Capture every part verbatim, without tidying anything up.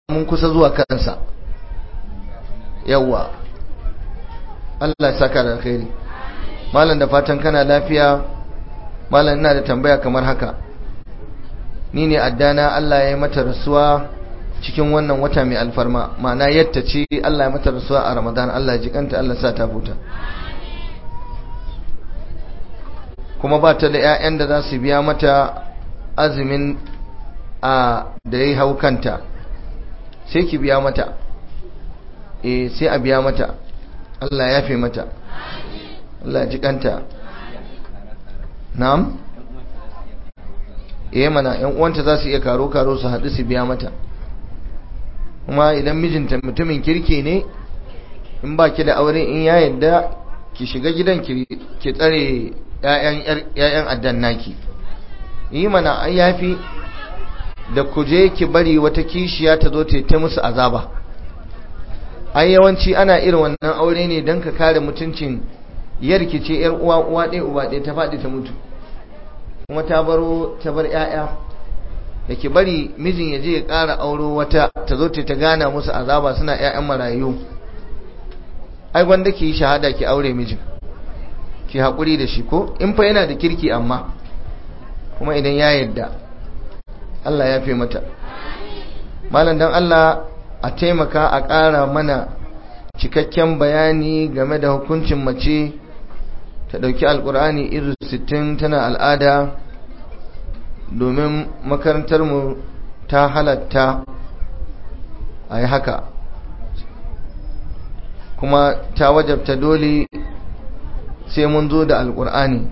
mun kusa zuwa kansa. Yawwa, Allah ya saka da alkhairi. Malam da fatan kana lafiya. Malam ina da tambaya kamar haka. Ni ne addana Allah ya yi mata rasuwa cikin wannan wata mai alfarma, ma'ana yadda ce Allah ya mata rasuwa a Ramadan. Allah ya jikanta, Allah sa ta huta. Kuma ba ta da 'ya'yan da za su biya mata azumin a da ya hau kanta, sai ki biya mata. Eh sai a biya mata. Allah ya yafe mata, Allah ya jikanta. Na'am? Eh mana ƴan uwanta za su iya karo karo su haɗu su biya mata. Kuma idan mijinta mutumin kirki ne, in ba ki da aure, in ya yadda ki shiga gidan ki ki tsare ƴaƴan ƴaƴan addan naki. Yi mana ai yafi da ku je ki bari wata kishiya ta zo ta musu azaba. Ai yawanci ana irin wannan aure ne don ka kare mutuncin yarki ce yar uwa uwa ɗaya uba ɗaya ta faɗi ta mutu, kuma ta baro ta bar ƴaƴa. Da ki bari mijin ya je ya ƙara auro wata ta zo ta gana musu azaba suna ƴaƴan marayu. Ai gwanda ki yi shahada ki aure mijin, ki haƙuri da shi ko in fa yana da kirki, amma kuma idan ya yarda. Allah ya fi mata. Malam dan Allah a taimaka a ƙara mana cikakken bayani game da hukuncin mace ta ɗauki alƙur'ani irin sittin tana al'ada, domin makarantarmu ta halatta a yi haka, kuma ta wajabta dole sai mun zo da alƙur'ani.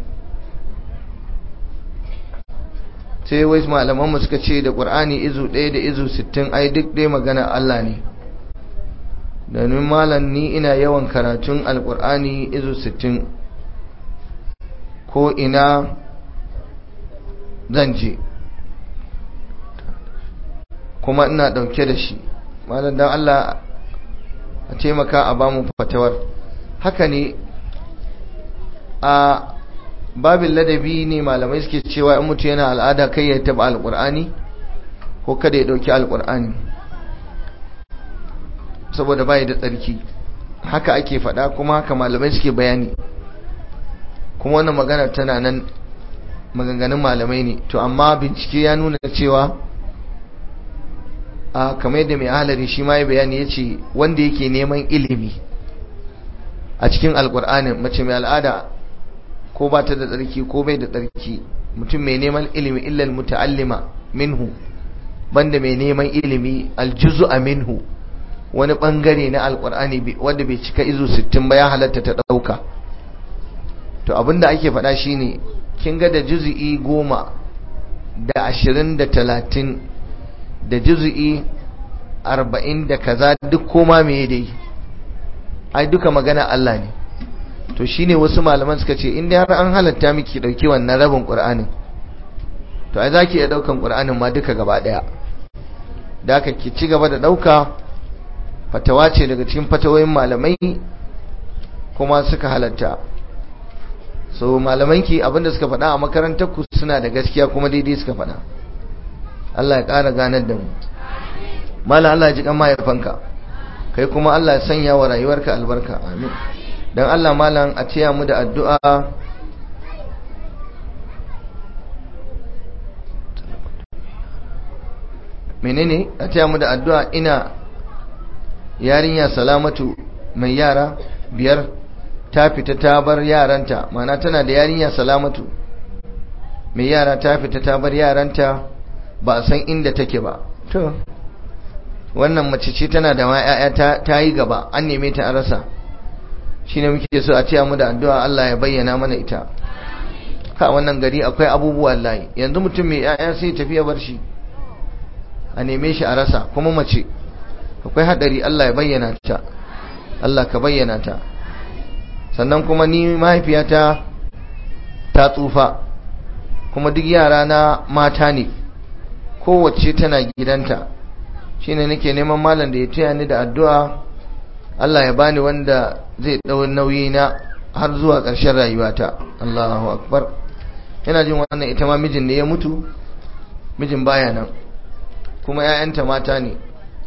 Sai wai malamanmu suka ce da ƙur'ani izu ɗaya da izu sittin ai duk dai magana Allah ne. Domin malam ni ina yawan karatun alƙur'ani izu sittin, ko ina zan je kuma ina ɗauke da shi. Malam dan Allah a taimaka a bamu fatawar. Haka ne, a babin ladabi ne malamai suke cewa in mutu yana al'ada kai ya taba alƙur'ani ko kada ya ɗauki alƙur'ani saboda bai da tsarki. Haka ake faɗa, kuma haka malamai suke bayani, kuma wannan magana tana nan, maganganun malamai ne. To amma bincike ya nuna cewa a kamar yadda mai ahalari shi ma ya bayani, ya ce wanda yake neman ilimi a cikin alƙur'anin, mace mai al'ada ko ba ta da tsarki ko bai da tsarki, mutum mai neman ilimi, illal muta'allima minhu, banda mai neman ilimi aljuzu'a minhu, wani bangare na alqur'ani wanda bai cika izu sittin ba ya halatta ta dauka. To abinda ake faɗa shine, kin ga da juz'i goma da ashirin da talatin da juz'i arba'in da kaza duk koma me dai, ai duka magana Allah ne. To shine wasu malaman suka ce in dai har an halatta miki dauki wannan rabin Qur'anin, to ai zaki iya daukan Qur'anin ma duka gaba daya. Da haka ki ci gaba da dauka, fatawa ce daga cikin fatawoyin malamai kuma suka halatta. So malamanki abinda suka faɗa a makarantar ku suna da gaskiya kuma daidai suka faɗa. Allah ya ƙara ganar da mu. Malam Allah ya ji kan mahaifanka, kai kuma Allah ya sanya wa rayuwarka albarka. Amin. Dan Allah malam a taya mu da addu'a menene a taya mu da addu'a ina yarinya Salamatu mai yara biyar ta fita ta bar yaranta, mana tana da yarinya Salamatu mai yara ta fita ta bar yaranta ba a san inda take ba. To wannan mace ce tana da ƴaƴa ta, ta yi gaba, an neme ta a rasa. Shine muke so a taya mu da addu'a Allah ya bayyana mana ita. Ka wannan gari akwai abubuwa wallahi. Yanzu mutum mai ƴaƴa sai tafiya bar shi, a neme shi a rasa, kuma mace akwai hadari. Allah ya bayyana ta, Allah ka bayyana ta. Sannan kuma ni mahaifiyata ta tsufa, kuma duk yara na mata ne, kowace tana gidanta. Shine nake neman malam da ya taya ni da addu'a, Allah ya bani wanda zai dau nauyi na har zuwa ƙarshen rayuwata. Allahu akbar. Ina jin wannan ita ma mijin ne ya mutu, mijin baya nan, kuma ƴaƴanta mata ne.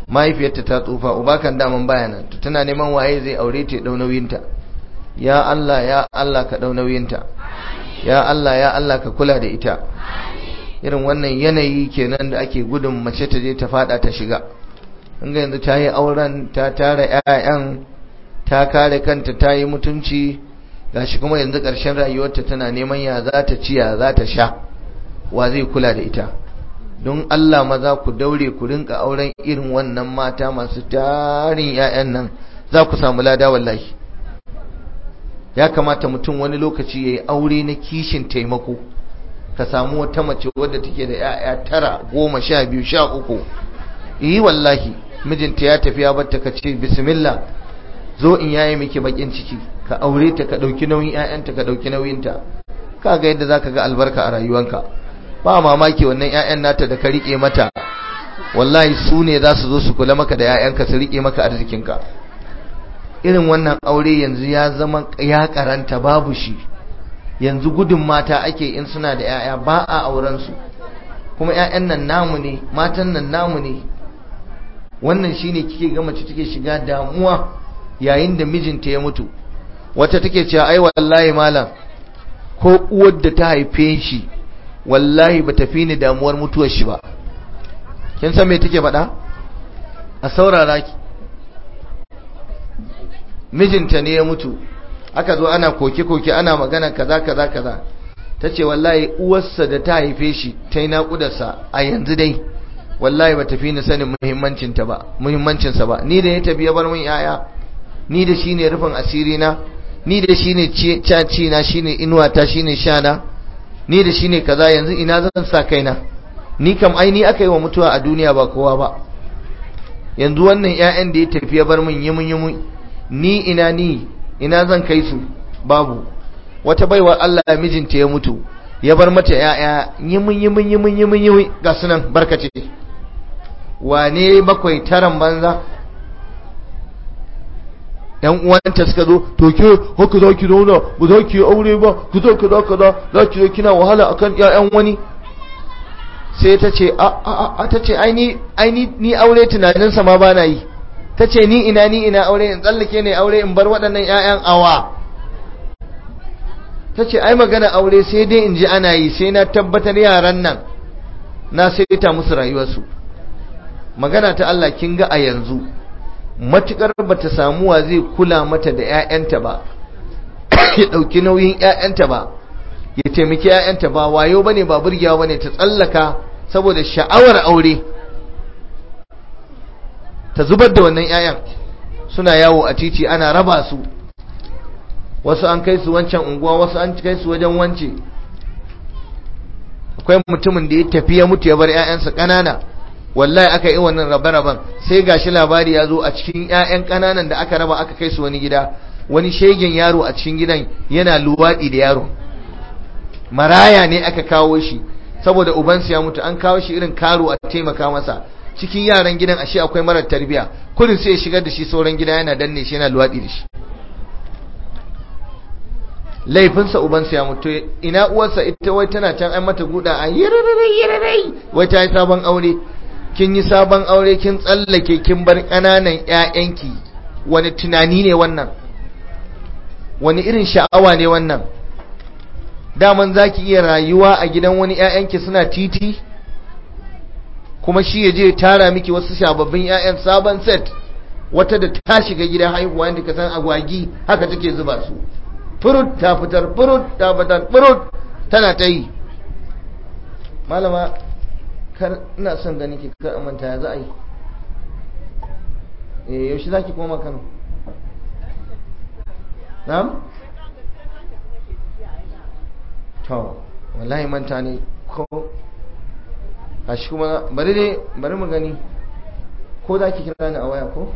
mahaifiyarta ta tsufa uba kan daman bayanan to tana neman waye zai aure ta dau nauyinta. Ya Allah ya Allah ka dau nauyinta, ya Allah ya Allah ka kula da ita. Irin wannan yanayi kenan da ake gudun mace ta je ta fada ta shiga. Inga yanzu ta yi auren, ta tara ƴaƴan, ta kare kanta, ta yi mutunci, gashi kuma yanzu ƙarshen rayuwarta tana neman ya za ta ci ya za ta sha, wa zai kula da ita. Don Allah maza ku daure ku rinka auren irin wannan mata masu tarin ƴaƴan nan, za ku samu lada wallahi. Ya kamata mutum wani lokaci ya yi aure na kishin taimako. Ka samu wata mace wadda take da ƴaƴa tara, goma, sha biyu, sha uku. Yi wallahi mijinta ya tafi ya barta, ka ce bismillah zo in yaye miki bakin ciki, ka aure ta, ka dauki nauyin ƴaƴanta, ka dauki nauyinta. Kaga yadda zaka ga albarka a rayuwanka. Ba mamaki wannan ƴaƴan nata da ka rike mata wallahi su ne za su zo su kula maka da ƴaƴanka, su rike maka arzikinka. Irin wannan aure yanzu ya zama ya karanta, babu shi. Yanzu gudun mata ake in suna da ƴaƴa, ba a auren su. Kuma ƴaƴan nan namu ne, matan nan namu ne. Wannan shine kike ga mace take shiga damuwa yayin da mijinta ya mutu. Wata take cewa ai wallahi malam, ko uwar da ta haife shi wallahi bata fi ni damuwar mutuwar shi ba. Kin san me take faɗa? A saurara ki. Mijinta ne ya mutu, aka zo ana koke-koke, ana magana kaza kaza kaza. Tace wallahi uwarsa da ta haife shi ta yi naƙudarsa a yanzu dai wallahi ba tafi ni sanin muhimmancinta ba, muhimmancinsa ba. Ni da ya tafi ya bar min yaya, ni da shi ne rufin asiri na, ni da shi ne caci na, shi ne inuwata, shi ne shana, ni da shi ne kaza. Yanzu ina zan sa kaina? Ni kam ai ni aka yi wa mutuwa a duniya ba kowa ba. Yanzu wannan ƴaƴan da ya tafi ya bar min yimun yimun, ni ina ni ina zan kai su? Babu. Wata baiwa Allah mijinta ya mutu ya bar mata ƴaƴa yimun yimun yimun yimun yimun ga sunan barkace. Wane bakwai taran banza? Yan uwanta suka zo, to ke haka za ki zauna, ba za ki yi aure ba, ku zo kaza kaza, za ki zo kina wahala akan ƴaƴan wani. Sai ta ce a a a ta ce ai ni ai ni ni aure tunanin sa ma bana yi. Ta ce ni ina ni ina aure, in tsallake ne aure in bar waɗannan ƴaƴan awa. Ta ce ai magana aure sai dai in ji ana yi, sai na tabbatar yaran nan na saita musu rayuwarsu. Magana ta Allah, kin ga a yanzu matukar bata samu wa zai kula mata da ƴaƴanta ba, ya dauki nauyin ƴaƴanta ba, ya taimaki ƴaƴanta ba, wayo bane ba burgiyawa bane ta tsallaka saboda sha'awar aure ta zubar da wannan ƴaƴan. Suna yawo a titi ana raba su, wasu an kai su wancan unguwa, wasu an kai su wajen wance. Akwai mutumin da ya tafi ya mutu ya bar ƴaƴansa ƙanana, wallahi aka yi wannan rabe-raben, sai gashi labari ya zo a cikin ƴaƴan ƙananan da aka raba aka kai su wani gida, wani shegen yaro a cikin gidan yana luwaɗi da yaro. Maraya ne aka kawo shi saboda ubansa ya mutu, an kawo shi irin karo a taimaka masa. Cikin yaran gidan ashe akwai marar tarbiya, kullum sai ya shigar da shi sauran gida yana danne shi, yana luwaɗi da shi. Laifinsa ubansa ya mutu. Ina uwarsa? Ita wai tana can an mata guda a yirirai yirirai, wai ta yi sabon aure. Kin yi sabon aure kin tsallake kin bar ƙananan ƴaƴanki. Wani tunani ne wannan? Wani irin sha'awa ne wannan? Daman zaki iya rayuwa a gidan wani ƴaƴanki suna titi, kuma shi ya je tara miki wasu shababbin ƴaƴan sabon set. Wata da ta shiga gida haihuwa inda ka san agwagi haka take zuba su. Furut ta fitar, furut ta fitar, furut tana ta yi. Malama, kar ina son gani ki kar manta ya za a yi. Eh, yaushe za ki koma Kano? Na'am? To, wallahi manta ne ko ashi kuma bari dai bari mu gani ko za ki kira ni a waya ko?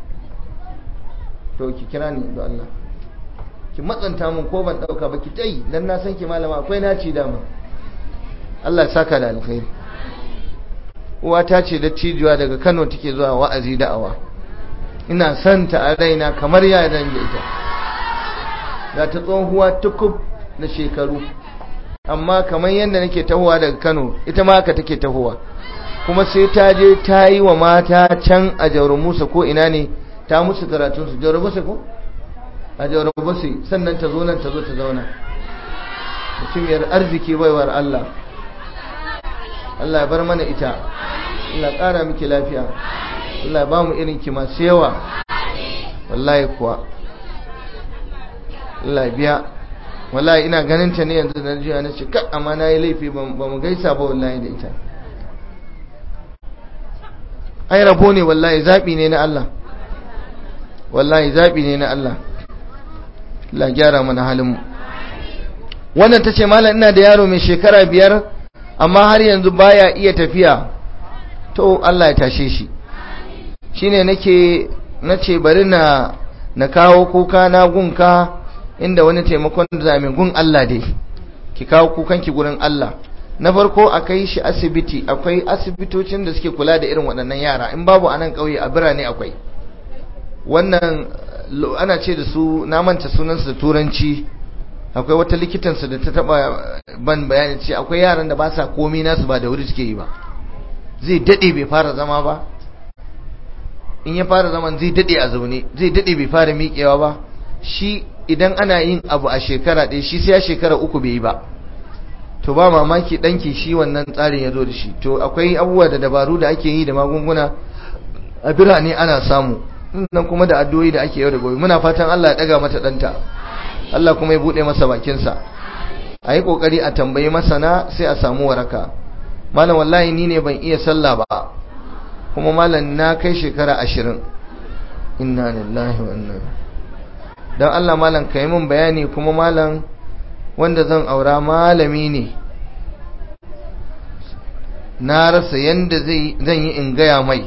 To ki kira ni da Allah. Ki matsanta mun ko ban dauka ba ki tai, dan na san ki malama akwai naci dama. Allah ya saka da alkhairi. Uwa ta ce da cijuwa daga Kano take zuwa wa'azi da'awa. Ina son ta a raina kamar yaran da ita. Ga ta tsohuwa tukub na shekaru. Amma kamar yadda nake tahowa daga Kano, ita ma haka take tahowa. kuma sai ta je ta yi wa mata can a Jauro Musa ko ina ne ta musu karatunsu. Jauro Musa ko? a Jauro Musa, sannan ta zo nan ta zo ta zauna. Mutumiyar arziki baiwar Allah, Allah ya bar mana ita, Allah ƙara miki lafiya, Allah ba mu irin ki masu yawa, wallahi kuwa Allah biya. Wallahi ina ganin ta ne yanzu da jiya na ce ka amma na yi laifi ba mu gaisa ba wallahi da ita. Ai rabo ne wallahi, zaɓi ne na Allah, wallahi zaɓi ne na Allah. Allah gyara mana halinmu. Wannan ta ce malam ina da yaro mai shekara biyar amma har yanzu baya iya tafiya. To Allah ya tashe shi. Shine nake nace bari na na kawo kuka na gunka inda wani taimakon da zamin gun Allah dai. Ki kawo kukanki gurin Allah. Na farko a kai shi asibiti, akwai asibitocin da suke kula da irin waɗannan yara. In babu a nan ƙauye a birane akwai. Wannan ana ce da su, na manta sunansu da turanci. Akwai wata likitansu da ta taba ban bayani ce akwai yaran da ba sa komai nasu ba da wuri suke yi ba. Zai dade bai fara zama ba. In ya fara zaman zai dade a zaune, zai dade bai fara miƙewa ba. Shi idan ana yin abu a shekara ɗaya, shi sai ya shekara uku bai yi ba. To ba mamaki danki shi wannan tsarin ya zo da shi. To akwai abubuwa da dabaru da ake yi da magunguna a birane ana samu. Nan kuma da addu'o'i da ake yau da gobe. Muna fatan Allah ya daga mata danta. Allah kuma ya bude masa bakinsa. A yi kokari a tambayi masana sai a samu waraka. Malam wallahi ni ne ban iya sallah ba. Kuma malam na kai shekara ashirin. Inna lillahi wa inna ilaihi. Dan Allah malam kai min bayani, kuma malam wanda zan aura malami ne. Na rasa yanda zai zan yi in gaya mai.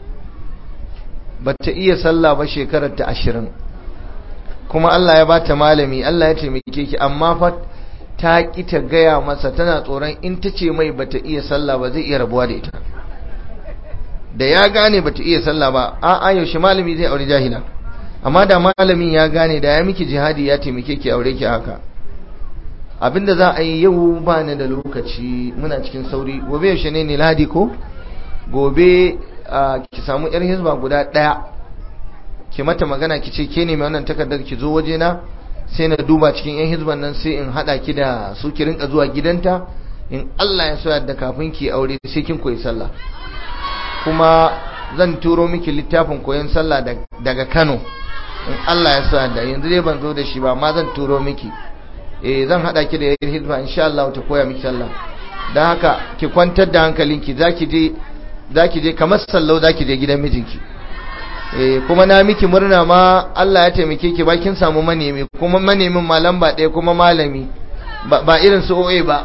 Bata iya sallah ba shekarar ta ashirin. Kuma Allah ya bata malami, Allah ya taimake ki, amma fa ta ki ta gaya masa, tana tsoron in ta ce mai bata iya sallah ba zai iya rabuwa da ita. Da ya gane bata iya sallah ba, a a yaushe malami zai aure jahila. Amma da malamin ya gane, da ya miki jihadi ya taimake ki aure ki haka. Abinda za a yi yau ba ni da lokaci, muna cikin sauri. Gobe yaushe ne ne Lahadi ko? Gobe ki samu yar hizba guda daya, ki mata magana ki ce ke ne mai wannan takardar, ki zo waje na, sai na duba cikin yan hizban nan sai in hada ki da su, ki rinka zuwa gidanta. In Allah ya so yadda kafin ki aure sai kin koyi sallah. Kuma zan turo miki littafin koyon sallah daga Kano. In Allah ya so yadda, yanzu dai ban zo da shi ba, amma zan turo miki. Eh zan hada ki da yan hizba insha Allah ta koya miki sallah. Dan haka ki kwantar da hankalinki, zaki je zaki je kamar sallau, zaki je gidan mijinki. Eh kuma na miki murna ma, Allah ya taimake ki ba kin samu manemi, kuma manemin ma lamba ɗaya, kuma malami ba, ba irin su O A ba.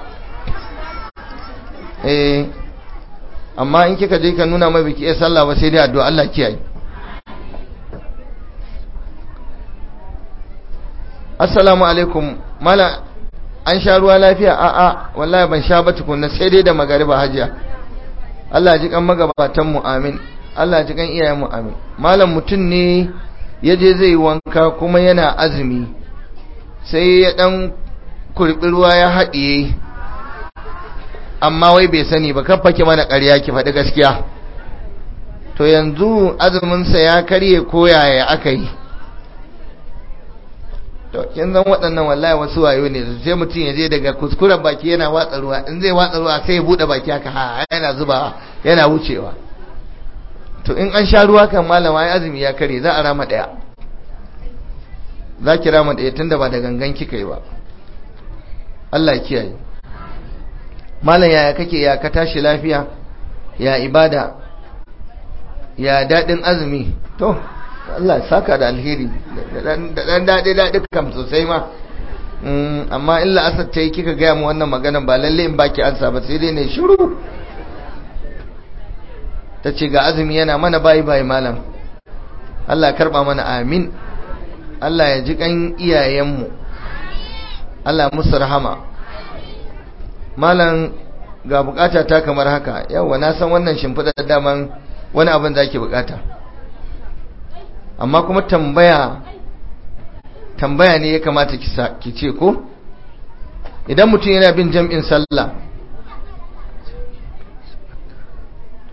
Eh amma in kika je ka nuna mai biki iya sallah ba, sai dai addu'a Allah kiyaye. Assalamu alaikum mala, an sha ruwa lafiya? A'a wallahi ban sha ba tukunna, sai dai da magariba hajiya. Allah ya ji kan magabatan mu, amin. Allah ya ji kan iyayen mu, amin. Malam mutum ne yaje zai wanka kuma yana azumi, sai ya dan kurbi ruwa ya haɗiye, amma wai bai sani ba. Kafa ki mana ƙarya, ki faɗi gaskiya. To yanzu azumin sa ya karye ko yaya aka yi? To kin san waɗannan wallahi wasu wayo ne, sai mutum ya je daga kuskuren baki yana watsa ruwa, in zai watsa ruwa sai ya bude baki haka, ha yana zuba yana wucewa. To in an sha ruwa kan malama ai azumi ya kare, za a rama daya. Za ki rama daya tunda ba da gangan kika yi ba. Allah ya kiyaye. Malam yaya kake, ya ka tashi lafiya, ya ibada, ya dadin azumi? To Allah saka da alheri, da dan dade dade kam sosai ma. Amma illa asad tayi kika ga mu wannan magana ba lalle in baki ansa ba, sai dai ne shiru. Tace ga azumi yana mana bayi bayi malam. Allah karba mana, amin. Allah ya ji kan iyayenmu, Allah musu rahama. Malam ga bukata ta kamar haka. Yawa na san wannan shimfida daman wani abin da ake bukata, amma kuma tambaya tambaya ne ya kamata ki ce ko? Idan mutum yana bin jam'in sallah,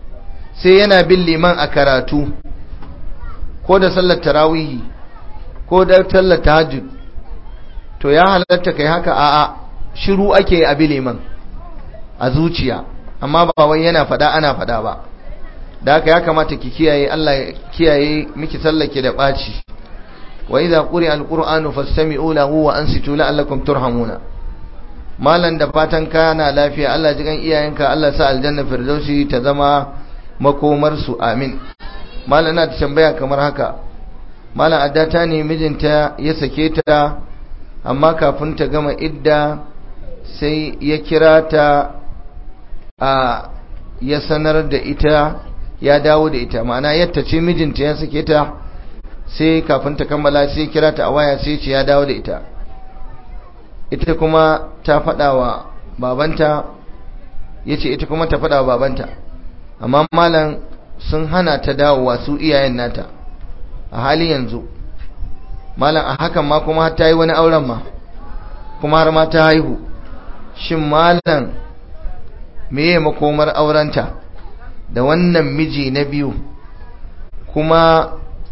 sai yana bin liman a karatu ko da sallar tarawihi ko da sallar tahajjud, to ya halatta kai haka? A'a, shiru ake a bi liman a zuciya, amma ba wai yana fada ana fada ba. Da haka ya kamata ki kiyaye, Allah ya kiyaye miki sallake da baci. wa idza quri'a alqur'anu fastami'u lahu wa ansitu la'allakum turhamuna. malan da fatan kana lafiya, Allah ji kan iyayenka, Allah sa aljanna firdausi ta zama makomar su, amin. malan na ta tambaya kamar haka: malan addata ne mijinta ya sake ta, amma kafin ta gama idda sai ya kira ta a ya sanar da ita ya dawo da ita. ma'ana yadda ce mijinta ya sake ta, sai kafin ta kammala sai kira ta a waya sai ce ya dawo da ita. ita kuma ta faɗa wa babanta, ya ce ita kuma ta faɗa wa babanta, amma malam sun hana ta dawowa su iyayen nata a halin yanzu. malam a hakan ma kuma ta yi wani auren ma, kuma har ma ta haihu. shin malam meye makomar aurenta da wannan miji na biyu, kuma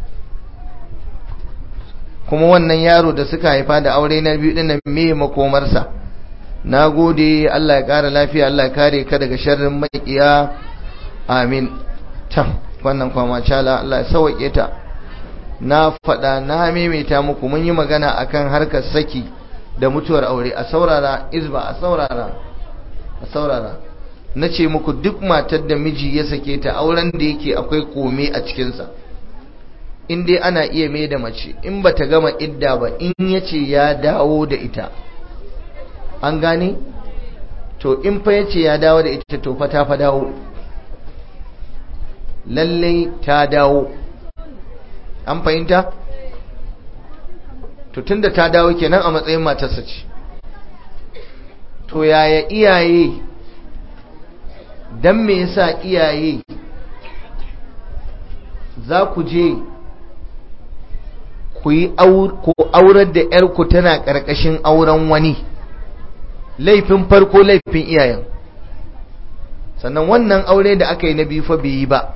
kuma wannan yaro da suka haifa da aure na biyu dinnan meye makomarsa? nagode, Allah ya kara lafiya, Allah ya kare ka daga sharrin makiya, amin. tam wannan kuma chala Allah ya sauke ta. na faɗa na maimaita muku, mun yi magana akan harkar saki da mutuwar aure. a saurara izba, a saurara a saurara na ce muku, duk matar da miji ya sake ta, auren da yake akwai kome a cikinsa, in dai ana iya mai da mace, in ba ta gama idda ba, in ya ce ya dawo da ita, an gane? to in fa ya ce ya dawo da ita, to fa ta fa dawo, lallai ta dawo, an fahimta? to tunda ta dawo kenan a matsayin matarsa ce. to yaya iyaye, dan me yasa iyaye za ku je ku yi ko aurar da yarku tana karkashin auren wani? laifin farko laifin iyayen, sannan wannan aure da aka yi na biyu fa bai yi ba,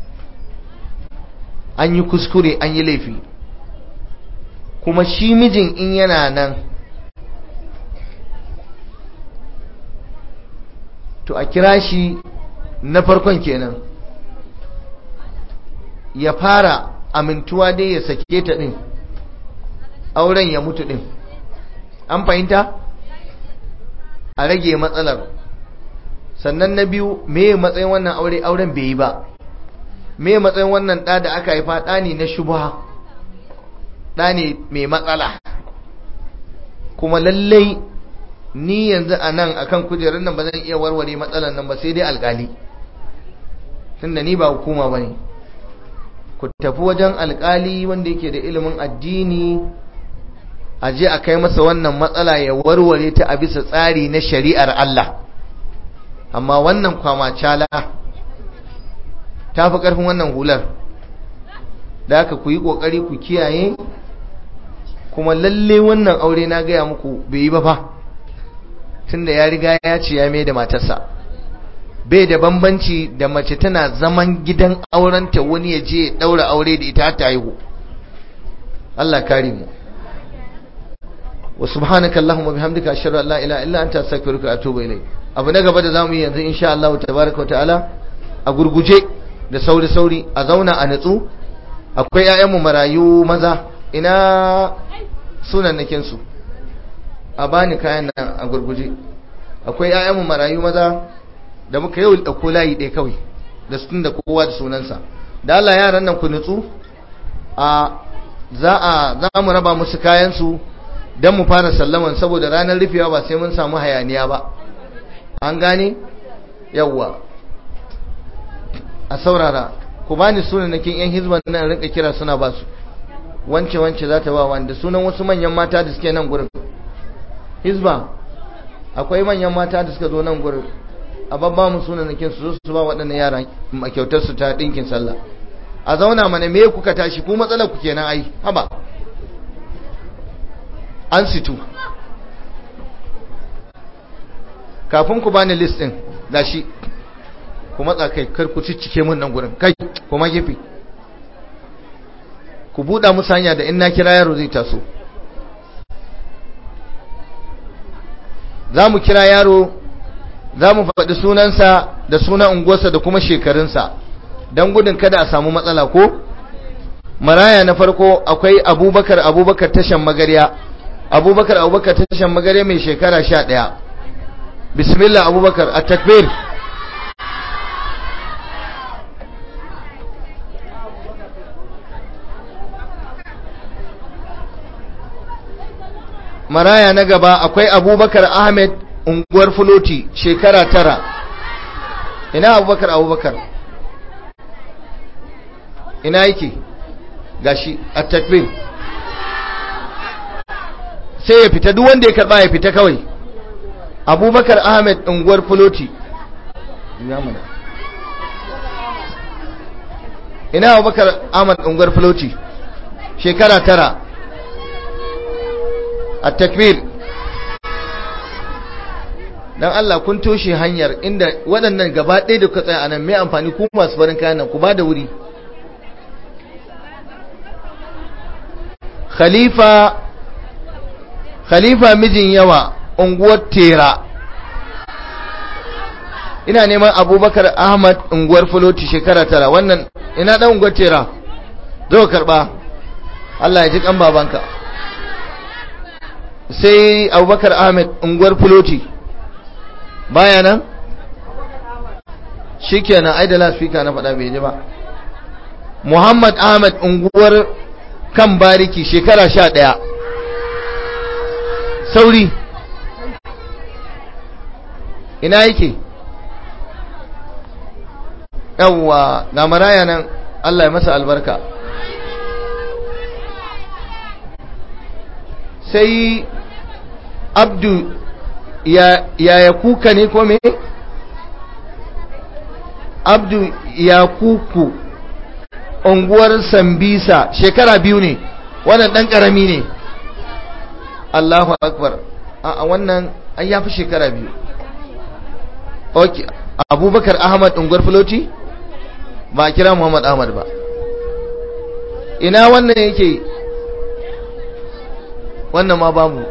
an yi kuskure, an yi laifi. kuma shi mijin in yana nan, to a kira shi na farkon kenan, ya fara amintuwa dai ya sake ta din, auren ya mutu din, an fahimta? a rage matsalar. sannan na biyu, me matsayin wannan aure? auren bai yi ba. me matsayin wannan ɗa da aka haifa? ɗa ne na shubha, ɗa ne mai matsala. kuma lallai ni yanzu a nan a kan kujerar nan ba zan iya warware matsalar nan ba, sai dai alƙali, tunda ni ba hukuma ba ne. ku tafi wajen alƙali wanda yake da ilimin addini, a je a kai masa wannan matsala ya warware ta a bisa tsari na shari'ar Allah. amma wannan kwamacala ta fi ƙarfin wannan hular, da haka ku yi ƙoƙari ku kiyaye. kuma lalle wannan aure na gaya muku bai yi ba fa, tunda ya riga ya ce ya mai da matarsa. bai da bambanci da mace tana zaman gidan aurenta, wani ya je ya daura aure da ita ta haihu. Allah kare mu. wa subhanaka allahumma bihamdika ashhadu an la ilaha illa anta astaghfiruka wa atubu ilayk. abu na gaba da zamu yi yanzu insha Allah tabaaraka wa ta'ala, a gurguje da sauri sauri, a zauna a natsu. akwai ƴaƴanmu marayu maza, ina sunan nakin su, a bani kayan nan a gurguje. akwai ƴaƴanmu marayu maza da muka yau dauko layi ɗaya kawai, da sun da kowa da sunansa. da Allah yaran nan ku nutsu, a za a za mu raba musu kayan su dan mu fara sallaman, saboda ranar rufewa ba sai mun samu hayaniya ba, an gane? yawwa a saurara, ku bani sunan nakin yan hizban nan rinka kira suna ba su, wance wance za ta ba wanda sunan wasu manyan mata da suke nan gurin. hizba akwai manyan mata da suka zo nan gurin, a babba mu sunan nakin su su ba waɗannan yara kyautar su ta dinkin sallah. a zauna mana, me kuka tashi ku? matsalar ku kenan ai, haba an situ. kafin ku bani list din gashi, ku matsa kai kar ku ciccike mun nan gurin kai kuma gefe ku buɗa musu hanya da in na kira yaro zai taso. za mu kira yaro, za mu faɗi sunansa da sunan unguwarsa da kuma shekarunsa don gudun kada a samu matsala ko? maraya na farko akwai abubakar abubakar tashan magarya, abubakar abubakar tashan magarya mai shekara sha ɗaya. bismillah abubakar a takbir. maraya na gaba akwai abubakar ahmed unguwar fuloti shekara tara. ina abubakar abubakar ina yake gashi a takbir. sai ya fita, duk wanda ya karba ya fita kawai. abubakar ahmed unguwar fuloti ina abubakar ahmed unguwar fuloti shekara tara. a takbir. dan Allah kun toshe hanyar inda waɗannan gaba ɗaya da kuka tsaya anan mai amfani ku masu farin kayan nan ku ba da wuri. khalifa khalifa mijin yawa unguwar tera. ina neman abubakar ahmad unguwar fuloti shekara tara. wannan ina dan unguwar tera zo karba. Allah ya ji kan babanka. sai abubakar ahmed unguwar fuloti baya nan shikenan ai da lasfika na faɗa bai ji ba. muhammad ahmed unguwar kan bariki shekara sha ɗaya. sauri ina yake? yawwa ga maraya nan, Allah ya masa albarka. sai abdu ya ya kuka ne ko me? abdu ya kuku unguwar sambisa shekara biyu ne. wannan dan karami ne. Allahu akbar. a wannan an yafi shekara biyu. okay abubakar ahmad unguwar fuloti ba a kira muhammad ahmad ba. ina wannan yake? wannan ma babu.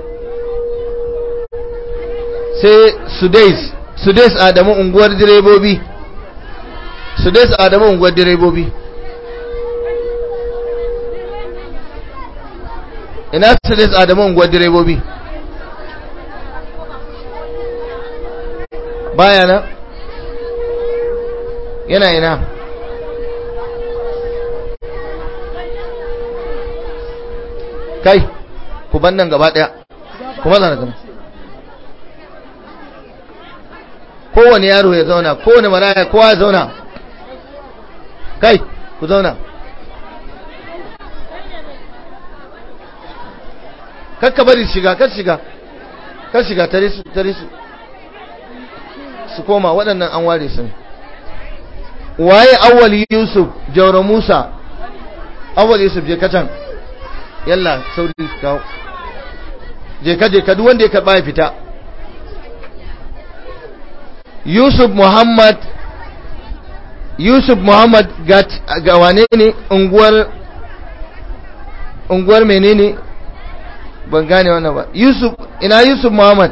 sai sudais sudais adamu unguwar direbobi sudais adamu unguwar direbobi. ina sudais adamu unguwar direbobi? baya na yana ina? kai ku ban nan gaba daya kuma zana gama. kowane yaro ya zauna, kowane maraya kowa ya zauna. kai ku zauna. kakka bari shiga, kar shiga, kar shiga, tare su tare su su koma. waɗannan an ware su ne. waye awwal yusuf jauro musa? awwal yusuf je kacan. yalla sauri kawo. je ka je ka duk wanda ya karba ya fita. yusuf muhammad yusuf muhammad ga wane ne? unguwar unguwar menene? ban gane wannan ba. yusuf ina yusuf muhammad?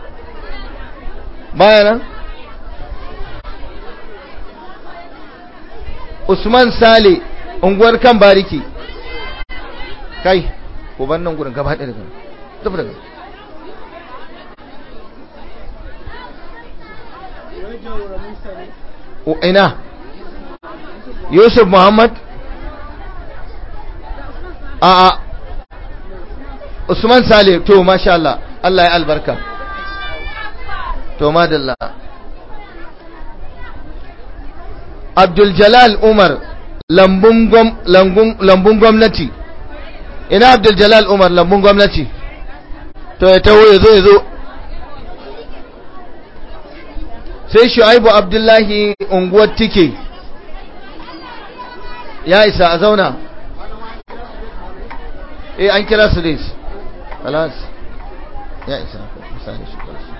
baya nan. usman sale unguwar kan bariki. kai ko ban nan gurin gaba ɗaya daga tafi daga. ina yusuf muhammad? a a usman sale. to masha Allah, Allah ya albarka. to madalla. abdul jalal umar lambun gwamnati. ina abdul jalal umar lambun gwamnati? to ya taho ya zo ya zo. sai shu'aibu abdullahi unguwar tike. ya isa a zauna. eh an kira su dai. خلاص ya isa misali shi